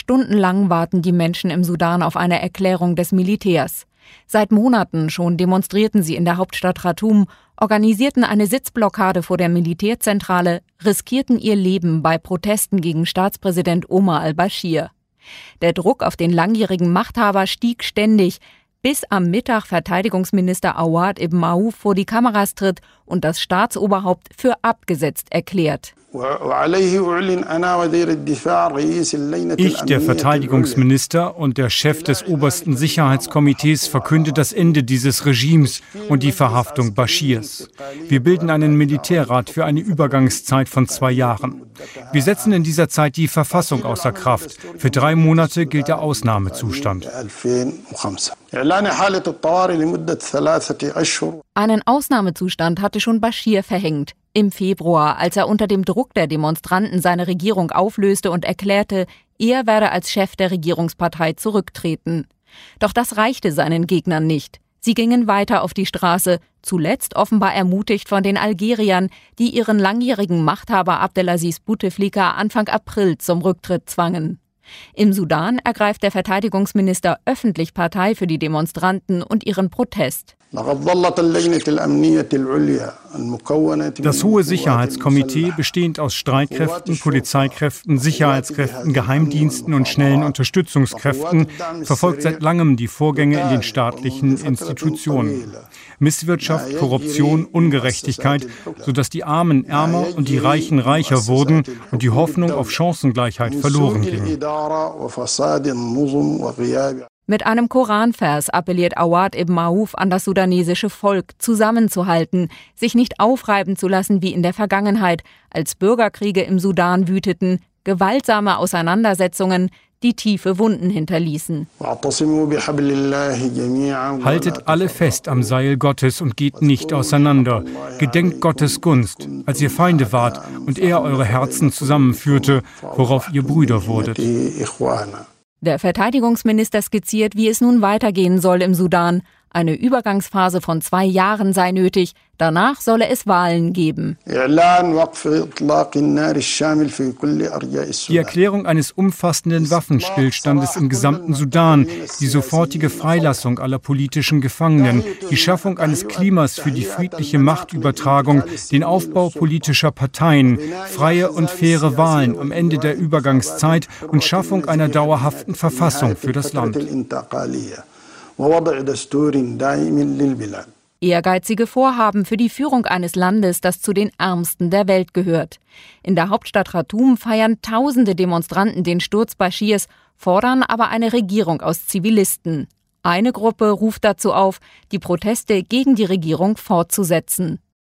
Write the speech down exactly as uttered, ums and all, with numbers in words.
Stundenlang warten die Menschen im Sudan auf eine Erklärung des Militärs. Seit Monaten schon demonstrierten sie in der Hauptstadt Khartoum, organisierten eine Sitzblockade vor der Militärzentrale, riskierten ihr Leben bei Protesten gegen Staatspräsident Omar al-Bashir. Der Druck auf den langjährigen Machthaber stieg ständig, bis am Mittag Verteidigungsminister Awad ibn Maouf vor die Kameras tritt und das Staatsoberhaupt für abgesetzt erklärt. Ich, der Verteidigungsminister und der Chef des obersten Sicherheitskomitees, verkünde das Ende dieses Regimes und die Verhaftung Bashirs. Wir bilden einen Militärrat für eine Übergangszeit von zwei Jahren. Wir setzen in dieser Zeit die Verfassung außer Kraft. Für drei Monate gilt der Ausnahmezustand. Einen Ausnahmezustand hatte schon Bashir verhängt. Im Februar, als er unter dem Druck der Demonstranten seine Regierung auflöste und erklärte, er werde als Chef der Regierungspartei zurücktreten. Doch das reichte seinen Gegnern nicht. Sie gingen weiter auf die Straße, zuletzt offenbar ermutigt von den Algeriern, die ihren langjährigen Machthaber Abdelaziz Bouteflika Anfang April zum Rücktritt zwangen. Im Sudan ergreift der Verteidigungsminister öffentlich Partei für die Demonstranten und ihren Protest. Das Hohe Sicherheitskomitee, bestehend aus Streitkräften, Polizeikräften, Sicherheitskräften, Geheimdiensten und schnellen Unterstützungskräften, verfolgt seit langem die Vorgänge in den staatlichen Institutionen. Misswirtschaft, Korruption, Ungerechtigkeit, sodass die Armen ärmer und die Reichen reicher wurden und die Hoffnung auf Chancengleichheit verloren ging. Mit einem Koranvers appelliert Awad ibn Maouf an das sudanesische Volk, zusammenzuhalten, sich nicht aufreiben zu lassen wie in der Vergangenheit, als Bürgerkriege im Sudan wüteten, gewaltsame Auseinandersetzungen, die tiefe Wunden hinterließen. Haltet alle fest am Seil Gottes und geht nicht auseinander. Gedenkt Gottes Gunst, als ihr Feinde wart und er eure Herzen zusammenführte, worauf ihr Brüder wurdet. Der Verteidigungsminister skizziert, wie es nun weitergehen soll im Sudan. Eine Übergangsphase von zwei Jahren sei nötig. Danach solle es Wahlen geben. Die Erklärung eines umfassenden Waffenstillstandes im gesamten Sudan, die sofortige Freilassung aller politischen Gefangenen, die Schaffung eines Klimas für die friedliche Machtübertragung, den Aufbau politischer Parteien, freie und faire Wahlen am Ende der Übergangszeit und Schaffung einer dauerhaften Verfassung für das Land. Ehrgeizige Vorhaben für die Führung eines Landes, das zu den ärmsten der Welt gehört. In der Hauptstadt Khartoum feiern tausende Demonstranten den Sturz Bashirs, fordern aber eine Regierung aus Zivilisten. Eine Gruppe ruft dazu auf, die Proteste gegen die Regierung fortzusetzen.